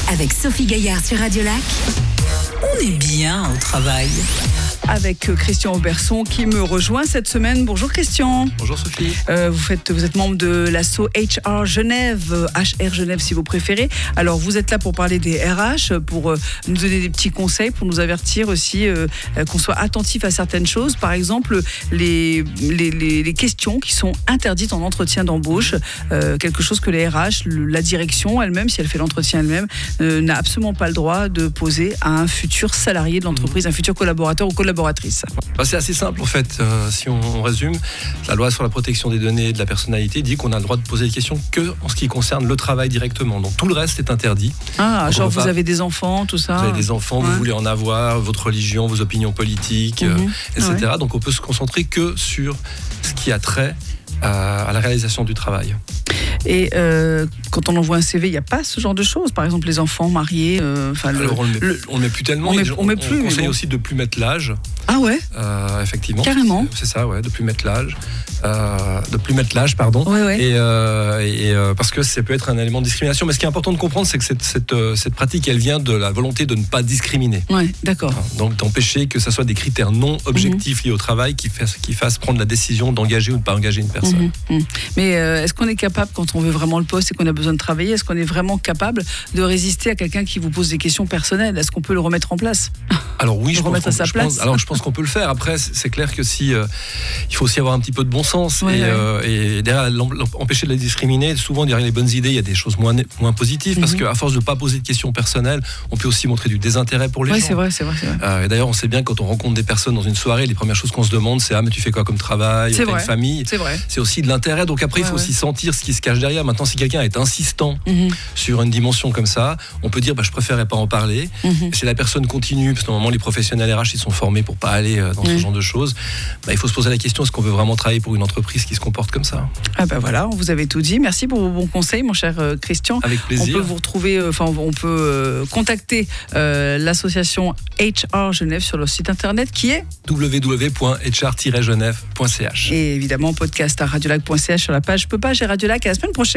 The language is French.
avec Sophie Gaillard sur Radio Lac. On est bien au travail. Avec Christian Auberson qui me rejoint cette semaine. Bonjour Christian. Bonjour Sophie. Vous êtes membre de l'asso HR Genève, HR Genève si vous préférez. Alors vous êtes là pour parler des RH, pour nous donner des petits conseils, pour nous avertir aussi qu'on soit attentif à certaines choses. Par exemple, les questions qui sont interdites en entretien d'embauche. Quelque chose que les RH, la direction elle-même, si elle fait l'entretien elle-même, n'a absolument pas le droit de poser à un futur salarié de l'entreprise, un futur collaborateur ou collaboratrice. C'est assez simple en fait, si on résume. La loi sur la protection des données et de la personnalité dit qu'on a le droit de poser des questions que en ce qui concerne le travail directement. Donc tout le reste est interdit. Ah, genre vous avez des enfants, tout ça. Vous avez des enfants, vous voulez en avoir, votre religion, vos opinions politiques, etc. Ouais. Donc on peut se concentrer que sur ce qui a trait à la réalisation du travail. Et quand on envoie un CV, il n'y a pas ce genre de choses. Par exemple, les enfants mariés. Alors on ne met plus tellement. On conseille aussi de ne plus mettre l'âge. Ah ouais. Effectivement. Carrément. C'est ça, ouais, de plus mettre l'âge. Pardon. Ouais. Et parce que ça peut être un élément de discrimination. Mais ce qui est important de comprendre, c'est que cette pratique, elle vient de la volonté de ne pas discriminer. Ouais, d'accord. Donc d'empêcher que ce soit des critères non objectifs liés au travail qui fassent prendre la décision d'engager ou de ne pas engager une personne. Mais est-ce qu'on est capable, quand on veut vraiment le poste et qu'on a besoin de travailler, est-ce qu'on est vraiment capable de résister à quelqu'un qui vous pose des questions personnelles ? Est-ce qu'on peut le remettre en place ? Alors oui, je pense qu'on peut le faire. Après, c'est clair que il faut aussi avoir un petit peu de bon sens et derrière empêcher de la discriminer. Souvent derrière les bonnes idées, il y a des choses moins positives parce qu'à force de pas poser de questions personnelles, on peut aussi montrer du désintérêt pour les gens. C'est vrai. Et d'ailleurs, on sait bien quand on rencontre des personnes dans une soirée, les premières choses qu'on se demande, c'est mais tu fais quoi comme travail ? C'est vrai. Une famille. C'est vrai. C'est aussi de l'intérêt. Donc après, il faut aussi sentir ce qui se cache derrière. Maintenant, si quelqu'un est insistant sur une dimension comme ça, on peut dire je préférerais pas en parler. Et si la personne continue, parce que normalement les professionnels RH ils sont formés pour pas aller dans ce genre de choses, il faut se poser la question, est-ce qu'on veut vraiment travailler pour une entreprise qui se comporte comme ça ? Ah voilà, on vous avait tout dit. Merci pour vos bons conseils, mon cher Christian. Avec plaisir. On peut vous retrouver, on peut contacter l'association HR Genève sur leur site internet qui est www.hr-genève.ch. Et évidemment podcast à radiolac.ch sur la page Je peux pas, j'ai Radio Lac. À la semaine prochaine.